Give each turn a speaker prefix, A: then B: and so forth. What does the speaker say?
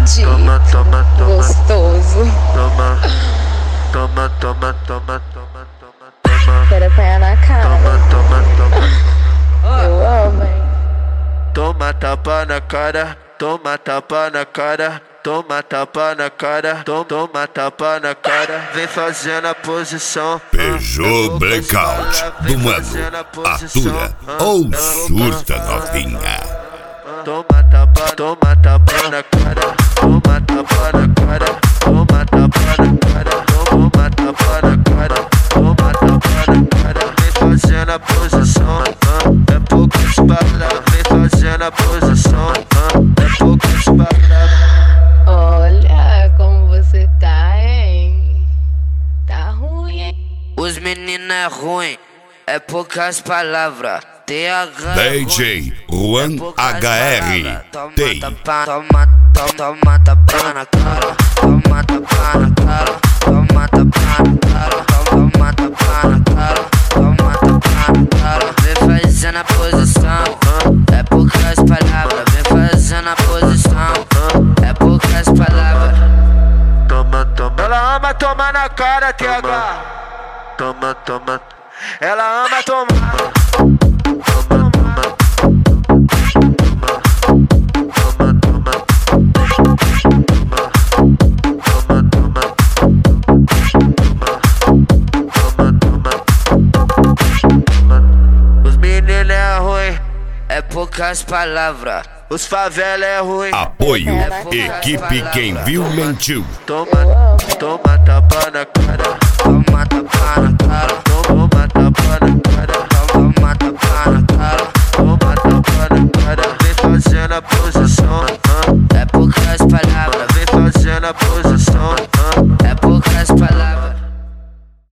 A: Entendi.
B: Toma, toma, toma.
A: Gostoso.
B: Toma, toma, toma, toma, toma, toma, toma.
A: Quero apanhar na cara.
B: Toma, toma, toma.
A: Eu amo, hein?
B: Toma tapa na cara, toma tapa na cara, toma tapa na cara, toma tapa na cara. Vem fazendo a posição.
C: Peugeot Blackout do Mano. Atura ou surta novinha.
B: Toma tapa na cara, toma tapa na cara, toma tapa na cara, toma tapa na cara, toma tapa na cara. Vem fazendo a posição, é poucas palavras. Vem fazendo a posição, é poucas palavras.
A: Olha como você tá, hein? Tá ruim, hein?
D: Os meninos é ruim, é poucas palavras. TH
C: DJ Juan HR Tem.
D: Toma tapa na cara, toma tapa na cara, toma tapa na cara, toma tapa na cara, toma tapa na cara. Vem fazendo a posição, é poucas palavras. Vem fazendo a posição, é poucas palavras.
B: Toma, toma. Ela ama tomar na cara, TH. Toma, toma. Ela ama tomar. Toma, toma. Os meninos é ruim,
D: É poucas palavras.
B: os favela é ruim.
C: Apoio Equipe Quem Viu Mentiu.
B: Toma, toma tapa na cara,
D: Toma tapa na cara,
B: toma tapa na cara,
D: toma tapa na cara.
B: toma tapa na cara. Vem fazendo a posição,
D: É poucas palavras.
B: vem fazendo a posição.